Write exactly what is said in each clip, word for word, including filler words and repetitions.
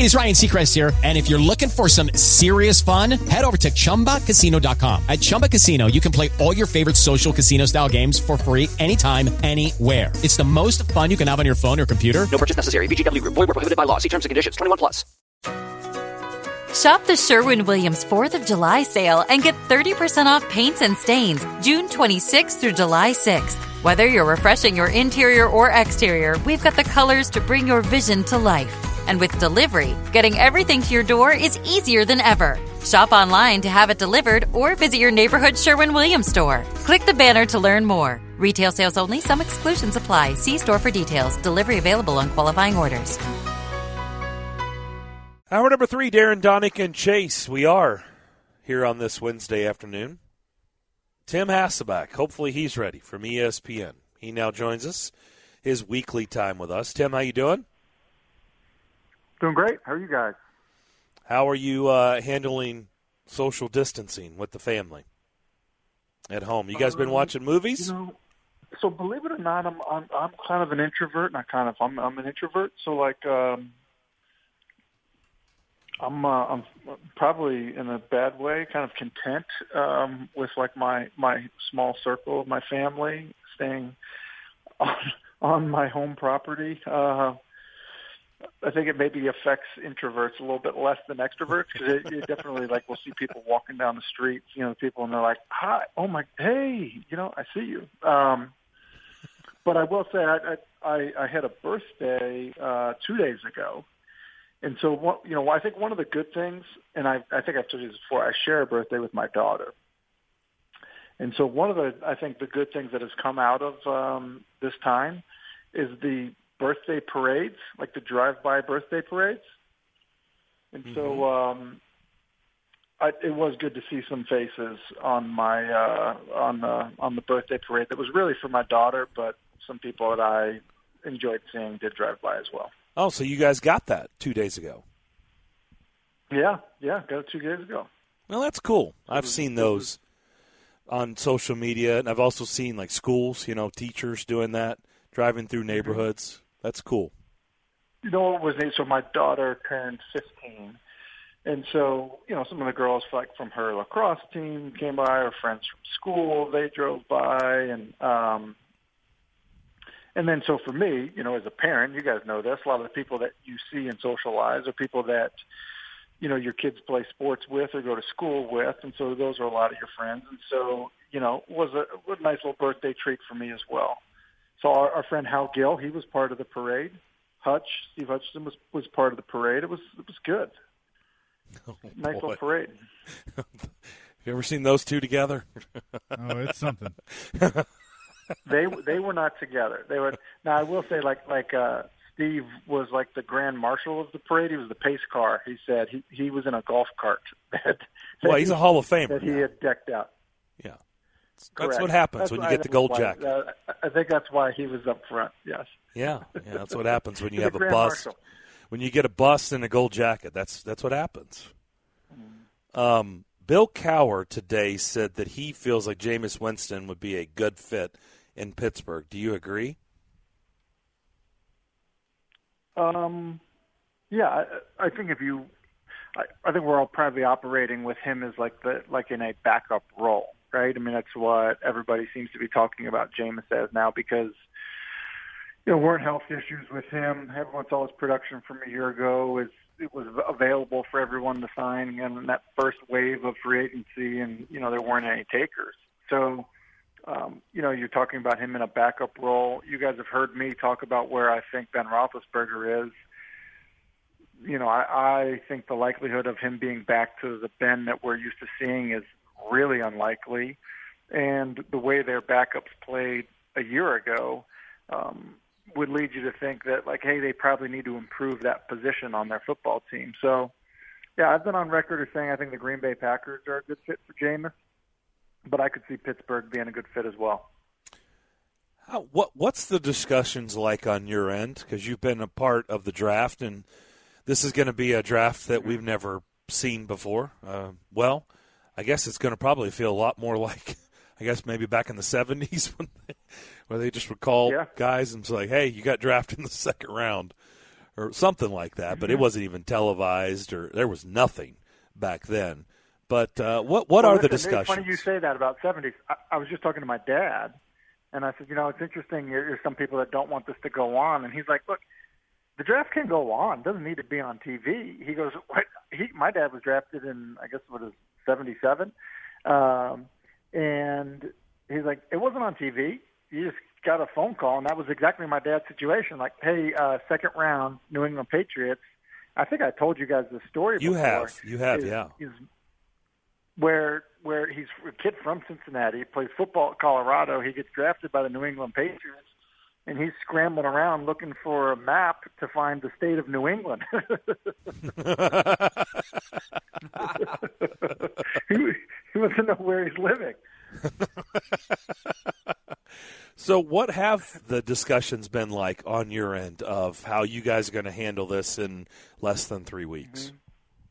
it is Ryan Seacrest here. And if you're looking for some serious fun, head over to Chumba Casino dot com. At Chumba Casino, you can play all your favorite social casino-style games for free anytime, anywhere. It's the most fun you can have on your phone or computer. No purchase necessary. V G W Group. Void where prohibited by law. See terms and conditions. twenty-one plus. Shop the Sherwin-Williams fourth of July sale and get thirty percent off paints and stains June twenty-sixth through July sixth. Whether you're refreshing your interior or exterior, we've got the colors to bring your vision to life. And with delivery, getting everything to your door is easier than ever. Shop online to have it delivered or visit your neighborhood Sherwin-Williams store. Click the banner to learn more. Retail sales only. Some exclusions apply. See store for details. Delivery available on qualifying orders. Hour number three, Darren, Donick, and Chase. We are here on this Wednesday afternoon. Tim Hasselbeck, hopefully he's ready from E S P N. He now joins us, his weekly time with us. Tim, how you doing? Doing great. How are you guys? How are you uh, handling social distancing with the family at home? You guys been watching movies? You know, so believe it or not, I'm I'm, I'm kind of an introvert. Not kind of. I'm I'm an introvert. So like, um, I'm uh, I'm probably in a bad way, kind of content um, with like my my small circle of my family, staying on, on my home property. Uh, I think it maybe affects introverts a little bit less than extroverts because it, it definitely, like, we'll see people walking down the streets, you know, people, and they're like, hi, oh, my, hey, you know, I see you. Um, but I will say I, I, I had a birthday uh, two days ago. And so, what, you know, I think one of the good things, and I, I think I've told you this before, I share a birthday with my daughter. And so one of the, I think the good things that has come out of um, this time is the birthday parades, like the drive-by birthday parades. And mm-hmm. so um, I, it was good to see some faces on my uh, on the on the birthday parade. That was really for my daughter, but some people that I enjoyed seeing did drive by as well. Oh, so you guys got that two days ago? Yeah, yeah, got it two days ago. Well, that's cool. I've seen those on social media, and I've also seen like schools, you know, teachers doing that, driving through neighborhoods. That's cool. You know what was neat? So my daughter turned fifteen, and so, you know, some of the girls like from her lacrosse team came by, or friends from school, they drove by, and um, and then so for me, you know, as a parent, you guys know this, a lot of the people that you see and socialize are people that, you know, your kids play sports with or go to school with, and so those are a lot of your friends. And so, you know, it was a, a nice little birthday treat for me as well. So our, our friend Hal Gill, he was part of the parade. Hutch, Steve Hutchinson was, was part of the parade. It was it was good. Oh, nice boy. little parade. Have you ever seen those two together? Oh, it's something. they they were not together. They were. Now I will say, like like uh, Steve was like the grand marshal of the parade. He was the pace car. He said he he was in a golf cart. That, that well, he's he, a Hall of Famer. That he had decked out. Yeah. That's Correct. what happens that's when you I get the gold why, jacket. Uh, I think that's why he was up front, yes. Yeah, yeah, that's what happens when you He's have a a grand bust. marshal. When you get a bust and a gold jacket, that's that's what happens. Mm. Um, Bill Cowher today said that he feels like Jameis Winston would be a good fit in Pittsburgh. Do you agree? Um, yeah, I, I think if you, I, I think we're all probably operating with him as like the like in a backup role. Right? I mean, that's what everybody seems to be talking about Jameis as now because, you know, weren't health issues with him. Everyone saw his production from a year ago. Is it was available for everyone to sign in that first wave of free agency, and, you know, there weren't any takers. So, um, you know, you're talking about him in a backup role. You guys have heard me talk about where I think Ben Roethlisberger is. You know, I, I think the likelihood of him being back to the Ben that we're used to seeing is really unlikely, and the way their backups played a year ago um, would lead you to think that, like, hey, they probably need to improve that position on their football team. So, yeah, I've been on record as saying I think the Green Bay Packers are a good fit for Jameis, but I could see Pittsburgh being a good fit as well. How, what What's the discussions like on your end? Because you've been a part of the draft, and this is going to be a draft that we've never seen before. Uh, well, I guess it's going to probably feel a lot more like, I guess maybe back in the seventies when they, where they just would call yeah. guys and say, hey, you got drafted in the second round. or something like that. But it wasn't even televised, or there was nothing back then. But uh, what what well, are listen, the discussions? It's funny you say that about seventies. I, I was just talking to my dad, and I said, you know, it's interesting. There's some people that don't want this to go on, and he's like, look, the draft can go on. It doesn't need to be on T V. He goes, what? He, my dad was drafted in, I guess, what is seventy-seven, um, and he's like, it wasn't on T V. You just got a phone call, and that was exactly my dad's situation. Like, hey, uh, second round, New England Patriots. I think I told you guys the story You before. have. You have, is, yeah. Is where where he's a kid from Cincinnati, he plays football at Colorado. He gets drafted by the New England Patriots, and he's scrambling around looking for a map to find the state of New England. he, he wants to know where he's living. So what have the discussions been like on your end of how you guys are going to handle this in less than three weeks? Mm-hmm.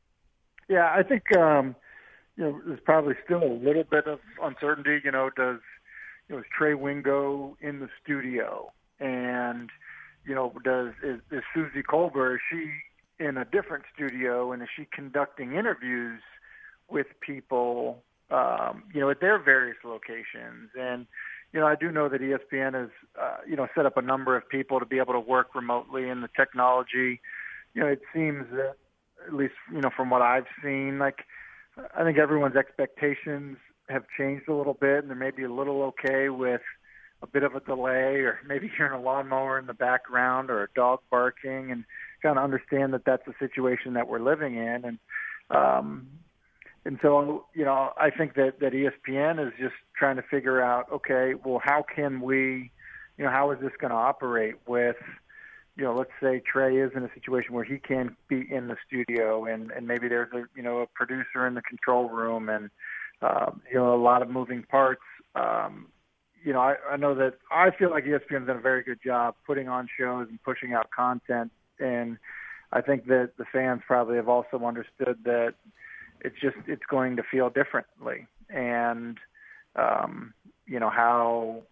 Yeah, I think um, you know there's probably still a little bit of uncertainty. You know, does you know is Trey Wingo in the studio, and you know does is, is Susie Colbert, is she in a different studio, and is she conducting interviews with people, um, you know, at their various locations? And you know, I do know that E S P N has, uh, you know, set up a number of people to be able to work remotely, and the technology, you know, it seems that, at least, you know, from what I've seen, like, I think everyone's expectations have changed a little bit, and they're maybe a little okay with a bit of a delay, or maybe hearing a lawnmower in the background or a dog barking, and kind of understand that that's the situation that we're living in. And, um, And so, you know, I think that, that E S P N is just trying to figure out, okay, well, how can we, you know, how is this going to operate with, you know, let's say Trey is in a situation where he can't be in the studio, and, and maybe there's a, you know, a producer in the control room, and, um, you know, a lot of moving parts. Um, you know, I, I know that I feel like E S P N's done a very good job putting on shows and pushing out content. And I think that the fans probably have also understood that it's just, it's going to feel differently. And, um, you know, how,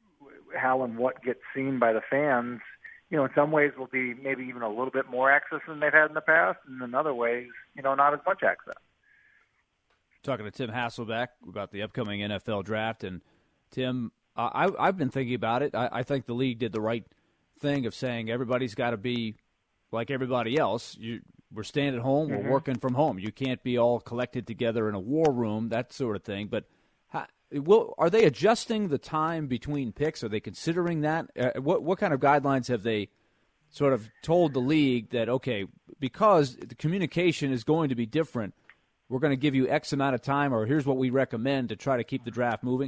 how and what gets seen by the fans, you know, in some ways will be maybe even a little bit more access than they've had in the past. And in other ways, you know, not as much access. Talking to Tim Hasselbeck about the upcoming N F L draft. And Tim, uh, I, I've been thinking about it. I, I think the league did the right thing of saying everybody's got to be like everybody else. You, we're staying at home. Mm-hmm. We're working from home. You can't be all collected together in a war room, that sort of thing. But how, will, are they adjusting the time between picks? Are they considering that? Uh, what what kind of guidelines have they sort of told the league that, okay, because the communication is going to be different, we're going to give you X amount of time, or here's what we recommend to try to keep the draft moving?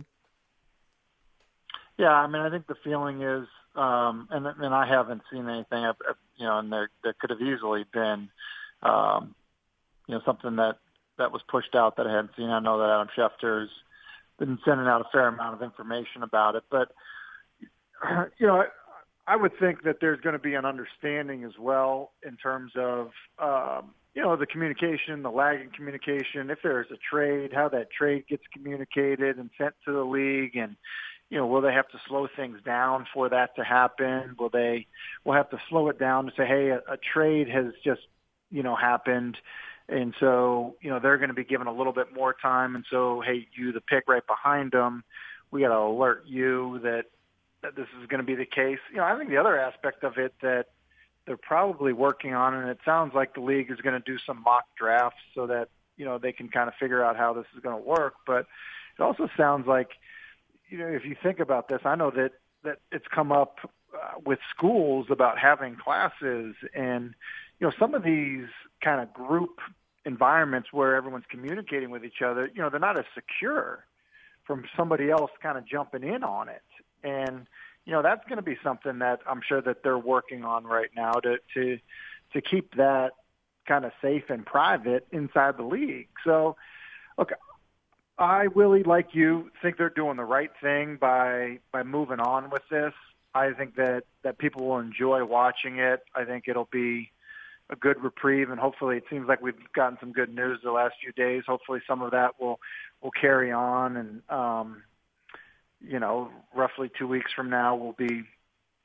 Yeah, I mean, I think the feeling is, um, and and I haven't seen anything, you know, and there there could have easily been, um, you know, something that, that was pushed out that I hadn't seen. I know that Adam Schefter's been sending out a fair amount of information about it, but you know, I, I would think that there's going to be an understanding as well in terms of, um, you know, the communication, the lag in communication. If there's a trade, how that trade gets communicated and sent to the league, and you know, will they have to slow things down for that to happen? Will they will have to slow it down to say, hey, a, a trade has just, you know, happened, and so, you know, they're going to be given a little bit more time, and so, hey, you, the pick right behind them, we got to alert you that, that this is going to be the case. You know, I think the other aspect of it that they're probably working on, and it sounds like the league is going to do some mock drafts so that, you know, they can kind of figure out how this is going to work, but it also sounds like, you know, if you think about this, I know that, that it's come up uh, with schools about having classes, and, you know, some of these kind of group environments where everyone's communicating with each other, you know, they're not as secure from somebody else kind of jumping in on it. And, you know, that's going to be something that I'm sure that they're working on right now to, to, to keep that kind of safe and private inside the league. So, look, I, Willie, like you, think they're doing the right thing by by moving on with this. I think that, that people will enjoy watching it. I think it'll be a good reprieve, and hopefully it seems like we've gotten some good news the last few days. Hopefully some of that will, will carry on, and, um, you know, roughly two weeks from now we'll be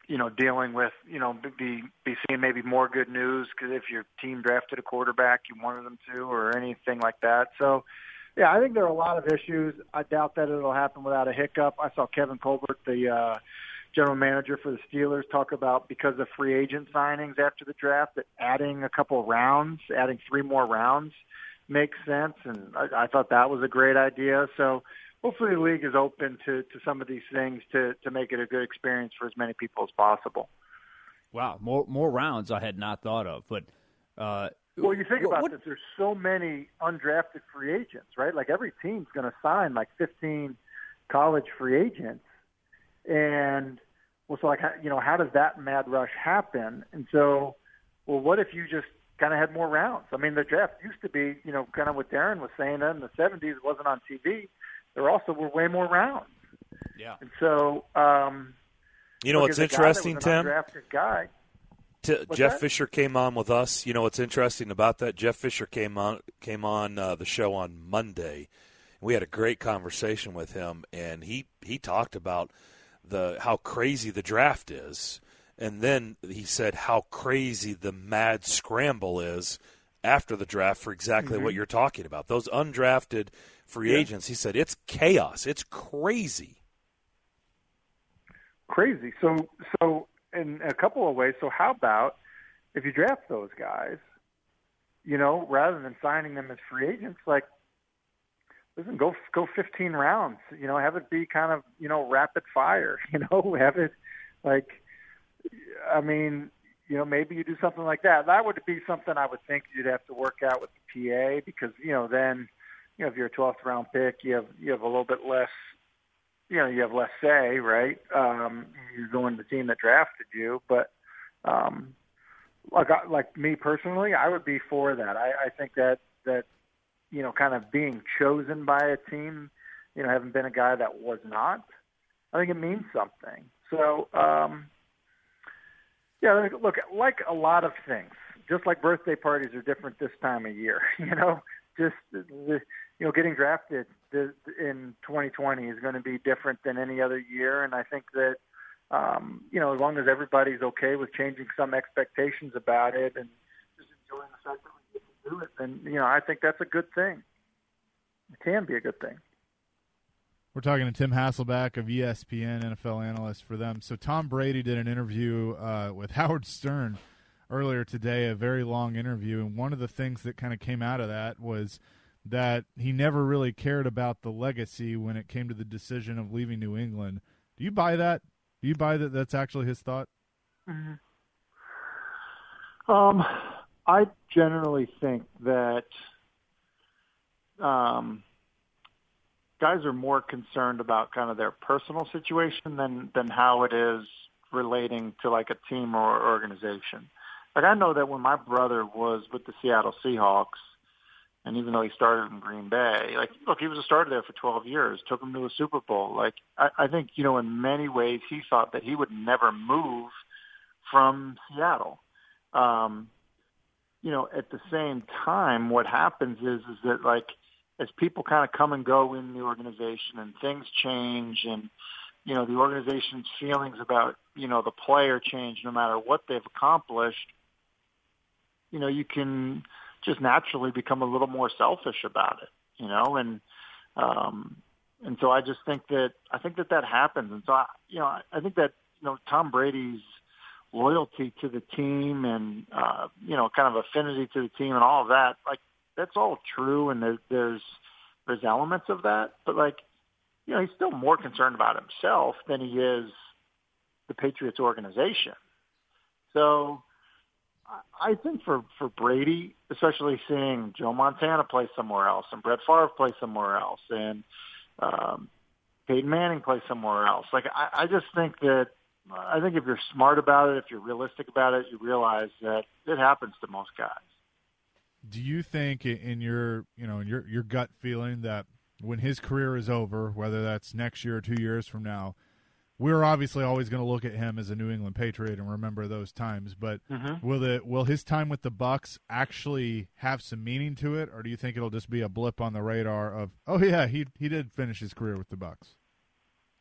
you know, dealing with, you know, be be seeing maybe more good news because if your team drafted a quarterback you wanted them to, or anything like that. So, yeah, I think there are a lot of issues. I doubt that it'll happen without a hiccup. I saw Kevin Colbert, the uh, general manager for the Steelers, talk about because of free agent signings after the draft that adding a couple of rounds, adding three more rounds makes sense, and I, I thought that was a great idea. So hopefully the league is open to, to some of these things to, to make it a good experience for as many people as possible. Wow, more more rounds I had not thought of. But uh, well, you think about what, this, there's so many undrafted free agents, right? Like every team's going to sign like fifteen college free agents. And well, so like, you know, how does that mad rush happen? And so, well, what if you just kind of had more rounds? I mean, the draft used to be, you know, kind of what Darren was saying in the seventies, it wasn't on T V. There also were way more rounds. Yeah. And so, um, you know what's interesting, Tim? Guy, T- what's Jeff that? Fisher came on with us. You know what's interesting about that? Jeff Fisher came on came on uh, the show on Monday. We had a great conversation with him, and he, he talked about the how crazy the draft is, and then he said how crazy the mad scramble is after the draft for exactly mm-hmm. what you're talking about. Those undrafted free yeah. agents, he said, it's chaos. It's crazy. Crazy. So, so in a couple of ways, so how about if you draft those guys, you know, rather than signing them as free agents, like, listen, go go fifteen rounds, you know, have it be kind of, you know, rapid fire, you know, have it like, I mean, you know, maybe you do something like that. That would be something I would think you'd have to work out with the P A because, you know, then, you know, if you're a twelfth round pick, you have you have a little bit less, you know, you have less say, right? Um, you're going to the team that drafted you, but um, like like me personally, I would be for that. I, I think that that you know, kind of being chosen by a team, you know, having been a guy that was not, I think it means something. So, um, yeah, look, like a lot of things, just like birthday parties are different this time of year, you know, just, the, you know, getting drafted in twenty twenty is going to be different than any other year. And I think that, um, you know, as long as everybody's okay with changing some expectations about it and just enjoying the fact that we get to do it, then, you know, I think that's a good thing. It can be a good thing. We're talking to Tim Hasselback of E S P N, N F L analyst for them. So Tom Brady did an interview uh, with Howard Stern earlier today, a very long interview, and one of the things that kind of came out of that was that he never really cared about the legacy when it came to the decision of leaving New England. Do you buy that? Do you buy that that's actually his thought? Mm-hmm. Um, I generally think that um, guys are more concerned about kind of their personal situation than, than how it is relating to like a team or organization. Like I know that when my brother was with the Seattle Seahawks, and even though he started in Green Bay, like, look, he was a starter there for twelve years, took him to a Super Bowl. Like, I, I think, you know, in many ways he thought that he would never move from Seattle. Um, you know, at the same time, what happens is, is that, like, as people kind of come and go in the organization and things change and, you know, the organization's feelings about, you know, the player change no matter what they've accomplished, you know, you can just naturally become a little more selfish about it, you know, and, um, and so I just think that, I think that that happens. And so, I, you know, I, I think that, you know, Tom Brady's loyalty to the team and, uh, you know, kind of affinity to the team and all of that, like, that's all true. And there, there's, there's elements of that, but like, you know, he's still more concerned about himself than he is the Patriots organization. So I think for, for Brady, especially seeing Joe Montana play somewhere else and Brett Favre play somewhere else and um, Peyton Manning play somewhere else, like I, I just think that I think if you're smart about it, if you're realistic about it, you realize that it happens to most guys. Do you think in your, you know, in your, your gut feeling that when his career is over, whether that's next year or two years from now, we're obviously always going to look at him as a New England Patriot and remember those times, but mm-hmm. will it, will his time with the Bucs actually have some meaning to it, or do you think it'll just be a blip on the radar of, oh yeah, he he did finish his career with the Bucs?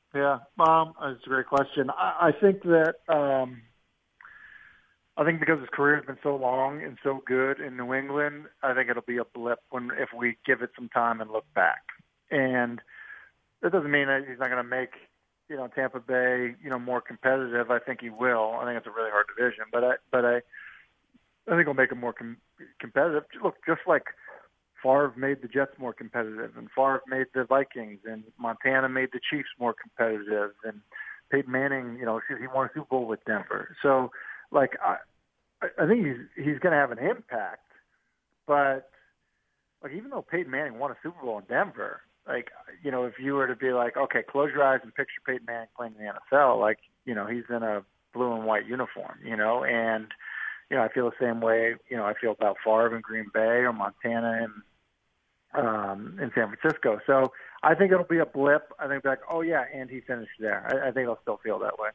Yeah, um, that's a great question. I, I think that um, I think because his career has been so long and so good in New England, I think it'll be a blip when if we give it some time and look back. And that doesn't mean that he's not going to make, you know, Tampa Bay, you know, more competitive. I think he will. I think it's a really hard division, but I, but I, I think he'll make it more com- competitive. Look, just like Favre made the Jets more competitive, and Favre made the Vikings, and Montana made the Chiefs more competitive, and Peyton Manning, you know, he won a Super Bowl with Denver. So, like, I, I think he's he's going to have an impact. But like, even though Peyton Manning won a Super Bowl in Denver, like, you know, if you were to be like, okay, close your eyes and picture Peyton Manning playing in the N F L, like, you know, he's in a blue and white uniform, you know, and you know, I feel the same way, you know, I feel about Favre in Green Bay or Montana and um, in San Francisco. So I think it'll be a blip. I think like, oh yeah, and he finished there. I, I think I'll still feel that way.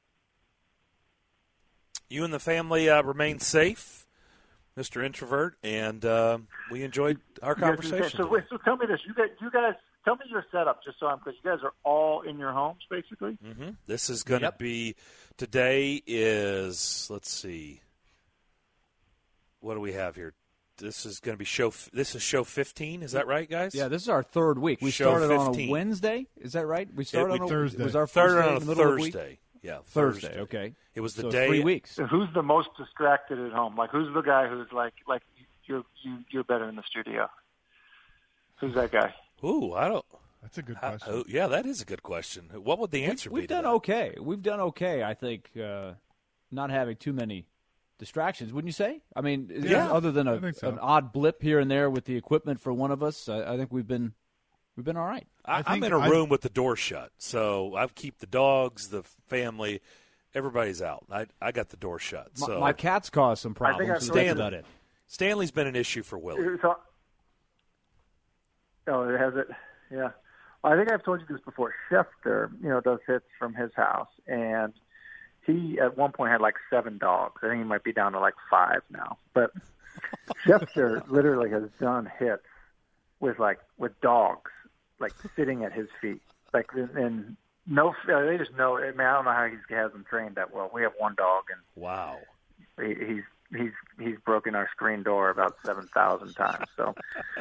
You and the family uh, remain safe, Mister Introvert, and uh, we enjoyed our conversation. So, wait, so tell me this: you guys, you guys, tell me your setup, just so I'm because you guys are all in your homes, basically. Mm-hmm. This is going to Yep. be today. Is let's see, what do we have here? This is going to be show. This is show fifteen. Is that right, guys? Yeah, this is our third week. We Show started fifteen. on a Wednesday. Is that right? We started It- on a Thursday. It was our first Started day on in a the middle of the week? Thursday. Yeah, Thursday. Okay. It was the so day. Three weeks. So who's the most distracted at home? Like, who's the guy who's like, like you're you, you're better in the studio? Who's that guy? Ooh, I don't. That's a good How, question. oh, yeah, that is a good question. What would the answer We've be? to done that? okay. We've done okay. I think uh, not having too many distractions. Wouldn't you say? I mean, Yeah, other than a, I think so. an odd blip here and there with the equipment for one of us, I, I think we've been we've been all right. I, I I'm think in a I- room with the door shut, so I keep the dogs, the family, everybody's out. I I got the door shut. My, So my cat's caused some I think problems. I've so that's Stanley. about it. Stanley's been an issue for Willie. So, oh, it has it. Yeah, I think I've told you this before. Schefter, you know, does hits from his house, and he at one point had like seven dogs. I think he might be down to like five now. But Schefter literally has done hits with like with dogs, like sitting at his feet, like and no, they just know. I mean, I don't know how he has them trained that well. We have one dog, and Wow. he, he's he's he's broken our screen door about seven thousand times. So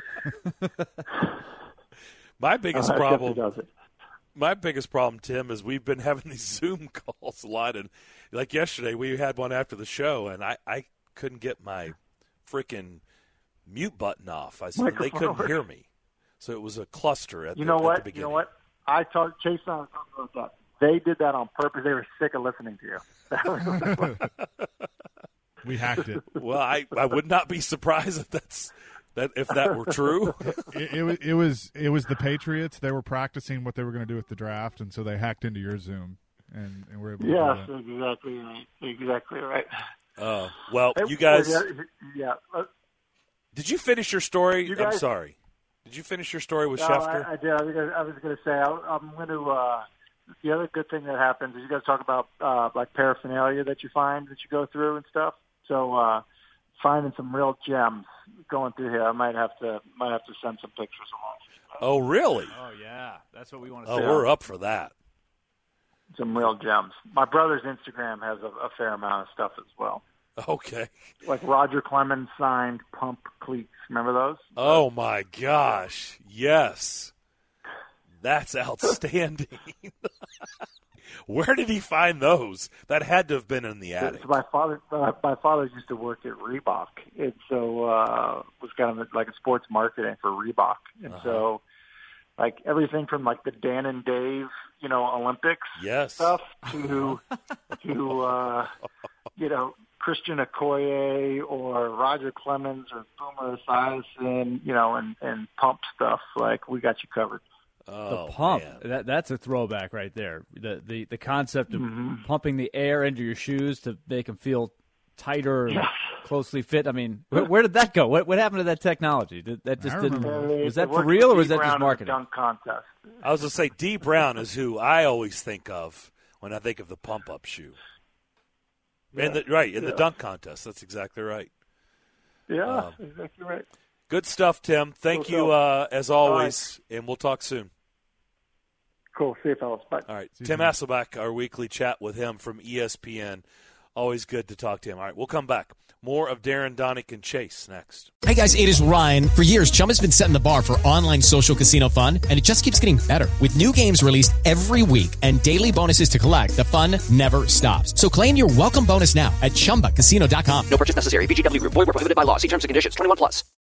My biggest uh, Schefter problem. does it. My biggest problem, Tim, is we've been having these Zoom calls a lot, and like yesterday, we had one after the show, and I, I couldn't get my freaking mute button off. I said they couldn't Microphone. hear me, so it was a cluster at You the, know at what? the You beginning. know what? I talked Chase on about that. They did that on purpose. They were sick of listening to you. That was- We hacked it. Well, I, I would not be surprised if that's that if that were true. it, it, was, it was it was the Patriots. They were practicing what they were going to do with the draft, and so they hacked into your Zoom, and, and were able to yes, do that. exactly right. Exactly right. Uh, well, Hey, you guys, yeah, yeah. Uh, did you finish your story? You I'm guys- sorry. Did you finish your story with no, Schefter? I, I did. I was gonna- I was going to say I, I'm going to. Uh, the other good thing that happens is you guys talk about uh, like paraphernalia that you find that you go through and stuff. So uh, finding some real gems going through here. I might have to might have to send some pictures along. Oh, really? Oh yeah, that's what we want to Oh, see. we're up for that. Some real gems. My brother's Instagram has a, a fair amount of stuff as well. Okay. Like Roger Clemens signed pump cleats. Remember those? Oh my gosh! Yes, that's outstanding. Where did he find those? That had to have been in the attic. So my father, uh, my father used to work at Reebok, and so uh, was kind of like a sports marketing for Reebok, and Uh-huh. so like everything from like the Dan and Dave, you know, Olympics Yes. stuff to to uh, you know Christian Okoye or Roger Clemens or Boomer Esiason, you know, and and pump stuff. Like we got you covered. Oh, The pump. man. That that's a throwback right there. The the, the concept of Mm-hmm. pumping the air into your shoes to make them feel tighter and closely fit. I mean, where, where did that go? What what happened to that technology? Did, that just I didn't. remember. Was They that for worked real or with was Dee that Brown just in the marketing? Dunk contest. I was going to say D Brown is who I always think of when I think of the pump up shoe. And the, right in the Yeah. dunk contest. That's exactly right. Yeah, Um, exactly right. Good stuff, Tim. Thank Cool you stuff. uh, as always, and we'll talk soon. Cool. See you, fellas. Bye. All right. Tim Hasselbeck, our weekly chat with him from E S P N. Always good to talk to him. All right, we'll come back. More of Darren, Donick, and Chase next. Hey guys, it is Ryan. For years, Chumba's been setting the bar for online social casino fun, and it just keeps getting better. With new games released every week and daily bonuses to collect, the fun never stops. So claim your welcome bonus now at Chumba Casino dot com. No purchase necessary. V G W Group. Void where prohibited by law. See terms and conditions. twenty-one plus.